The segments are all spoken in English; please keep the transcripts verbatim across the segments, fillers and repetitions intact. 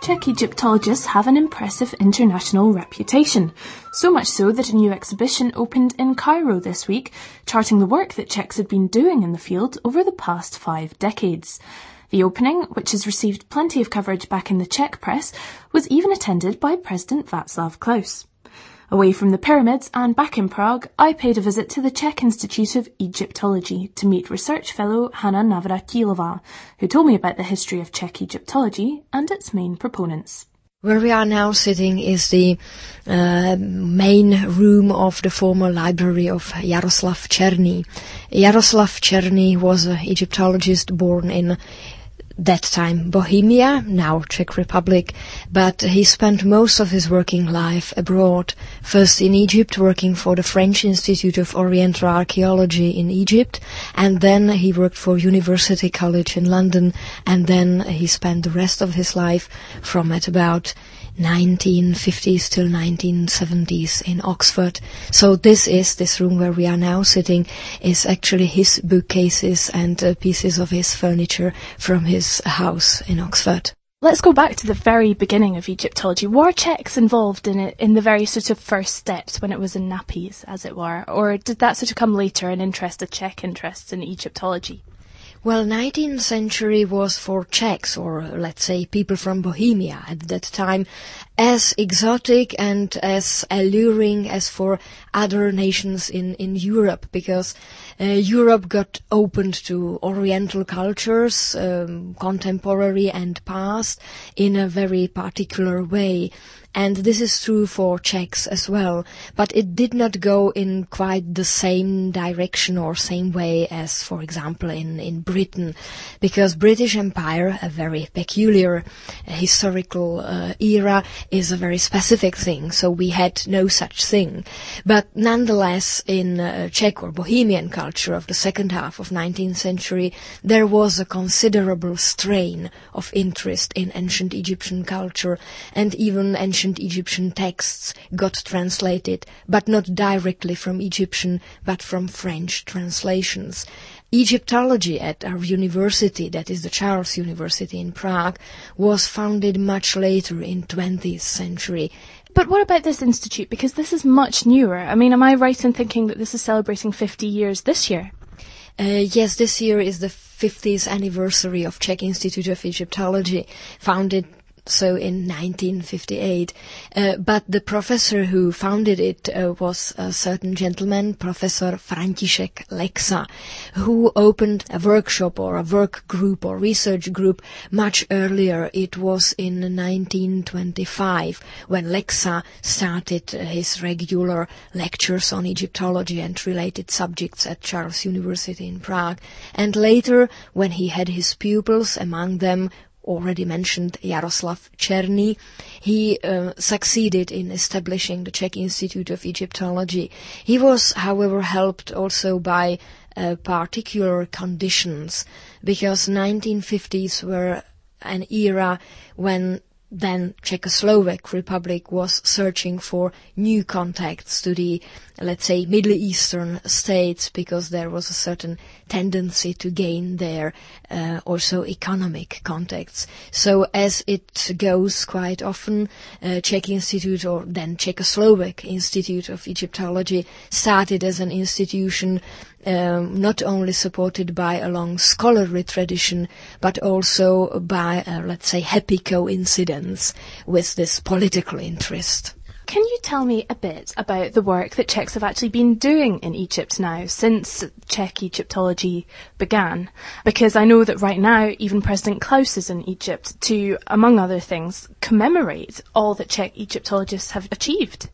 Czech Egyptologists have an impressive international reputation. So much so that a new exhibition opened in Cairo this week, charting the work that Czechs had been doing in the field over the past five decades. The opening, which has received plenty of coverage back in the Czech press, was even attended by President Václav Klaus. Away from the pyramids and back in Prague, I paid a visit to the Czech Institute of Egyptology to meet research fellow Hanna Navratilová, who told me about the history of Czech Egyptology and its main proponents. Where we are now sitting is the uh, main room of the former library of Jaroslav Černý. Jaroslav Černý was an Egyptologist born in that time Bohemia, now Czech Republic, but he spent most of his working life abroad, first in Egypt working for the French Institute of Oriental Archaeology in Egypt, and then he worked for University College in London, and then he spent the rest of his life from at about nineteen fifties till nineteen seventies in Oxford. So this is, this room where we are now sitting, is actually his bookcases and uh, pieces of his furniture from his house in Oxford. Let's go back to the very beginning of Egyptology. Were Czechs involved in it in the very sort of first steps when it was in nappies, as it were? Or did that sort of come later, an interest, a Czech interest in Egyptology? Well, nineteenth century was for Czechs, or let's say people from Bohemia at that time, as exotic and as alluring as for other nations in, in Europe, because uh, Europe got opened to Oriental cultures, um, contemporary and past, in a very particular way. And this is true for Czechs as well, but it did not go in quite the same direction or same way as, for example, in, in Britain, because British Empire, a very peculiar uh, historical uh, era, is a very specific thing, so we had no such thing. But nonetheless, in uh, Czech or Bohemian culture of the second half of nineteenth century, there was a considerable strain of interest in ancient Egyptian culture, and even ancient Egyptian texts got translated, but not directly from Egyptian, but from French translations. Egyptology at our university, that is the Charles University in Prague, was founded much later in twentieth century. But what about this institute? Because this is much newer. I mean, am I right in thinking that this is celebrating fifty years this year? Uh, yes, this year is the fiftieth anniversary of Czech Institute of Egyptology, founded so in nineteen fifty-eight. Uh, but the professor who founded it uh, was a certain gentleman, Professor František Lexa, who opened a workshop or a work group or research group much earlier. It was in nineteen twenty-five when Lexa started uh, his regular lectures on Egyptology and related subjects at Charles University in Prague. And later, when he had his pupils, among them already mentioned Jaroslav Černý, he uh, succeeded in establishing the Czech Institute of Egyptology. He was, however, helped also by uh, particular conditions, because nineteen fifties were an era when then Czechoslovak Republic was searching for new contacts to the, let's say, Middle Eastern states, because there was a certain tendency to gain there uh, also economic contacts. So as it goes quite often, uh, Czech Institute, or then Czechoslovak Institute of Egyptology, started as an institution Um, not only supported by a long scholarly tradition, but also by, uh, let's say, happy coincidence with this political interest. Can you tell me a bit about the work that Czechs have actually been doing in Egypt now, since Czech Egyptology began? Because I know that right now, even President Klaus is in Egypt to, among other things, commemorate all that Czech Egyptologists have achieved.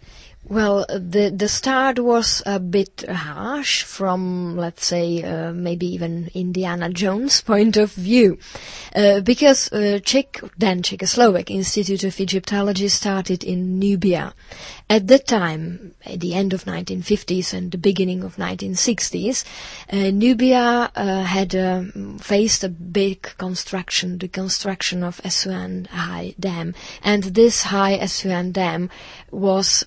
Well, the the start was a bit harsh from, let's say, uh, maybe even Indiana Jones' point of view, uh, because uh, Czech, then Czechoslovak Institute of Egyptology started in Nubia. At that time, at the end of nineteen fifties and the beginning of nineteen sixties, uh, Nubia uh, had uh, faced a big construction, the construction of Assuan High Dam, and this High Assuan Dam was uh,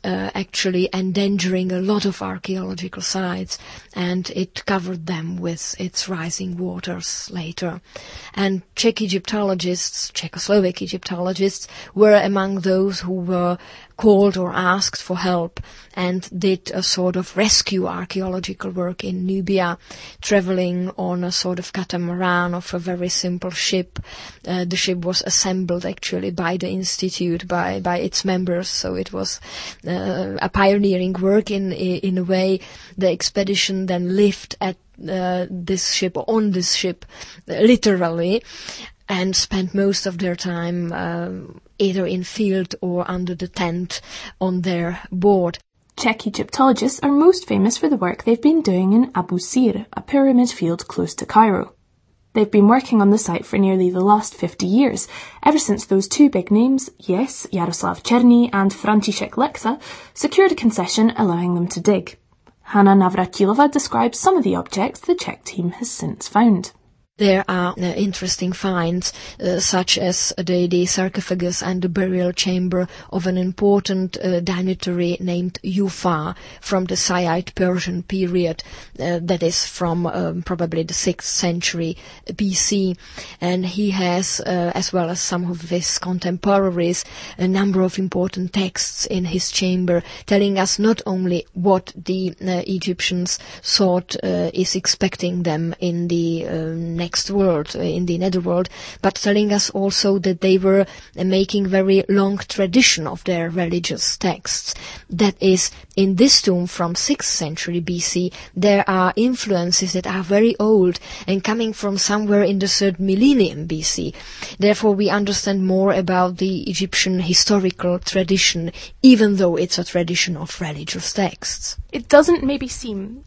actually endangering a lot of archaeological sites, and it covered them with its rising waters later. And Czech Egyptologists, Czechoslovak Egyptologists, were among those who were called or asked for help and did a sort of rescue archaeological work in Nubia, traveling on a sort of catamaran of a very simple ship. Uh, the ship was assembled actually by the institute, by, by its members, so it was uh, a pioneering work in, in a way. The expedition then lived at uh, this ship, on this ship, uh, literally, and spent most of their time uh, either in field or under the tent on their board. Czech Egyptologists are most famous for the work they've been doing in Abu Sir, a pyramid field close to Cairo. They've been working on the site for nearly the last fifty years, ever since those two big names, yes, Jaroslav Černý and František Leksa, secured a concession allowing them to dig. Hanna Navratilova describes some of the objects the Czech team has since found. There are uh, interesting finds, uh, such as the, the sarcophagus and the burial chamber of an important uh, dignitary named Yufa from the Sayyid Persian period, uh, that is from um, probably the sixth century B C. And he has, uh, as well as some of his contemporaries, a number of important texts in his chamber, telling us not only what the uh, Egyptians thought uh, is expecting them in the uh, next next world, uh, in the netherworld, but telling us also that they were uh, making very long tradition of their religious texts. That is, in this tomb from sixth century B C, there are influences that are very old and coming from somewhere in the third millennium B C. Therefore, we understand more about the Egyptian historical tradition, even though it's a tradition of religious texts. It doesn't maybe seem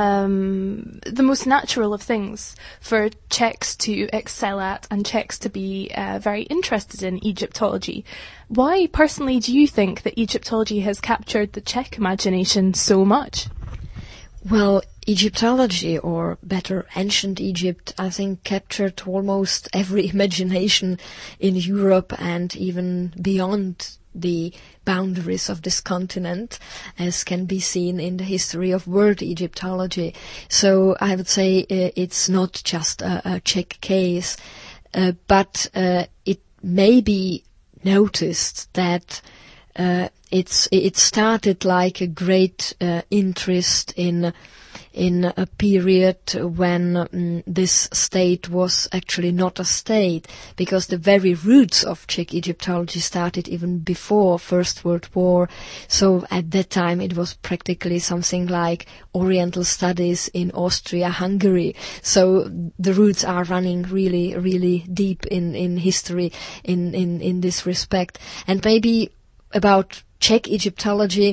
um, the most natural of things for Czechs to excel at and Czechs to be uh, very interested in Egyptology. Why, personally, do you think that Egyptology has captured the Czech imagination so much? Well, Egyptology, or better, ancient Egypt, I think captured almost every imagination in Europe and even beyond the boundaries of this continent, as can be seen in the history of world Egyptology. So I would say uh, it's not just a, a Czech case, uh, but uh, it may be noticed that uh, it's it started like a great uh, interest in in a period when um, this state was actually not a state, because the very roots of Czech Egyptology started even before First World War. So at that time it was practically something like Oriental studies in Austria-Hungary. So the roots are running really, really deep in, in history in, in, in this respect. And maybe about Czech Egyptology,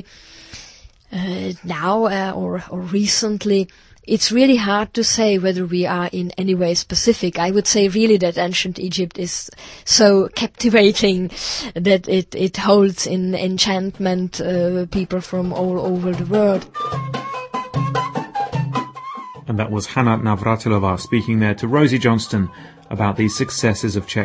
Uh, now uh, or, or recently, it's really hard to say whether we are in any way specific. I would say really that ancient Egypt is so captivating that it, it holds in enchantment uh, people from all over the world. And that was Hanna Navratilova speaking there to Rosie Johnston about the successes of Czech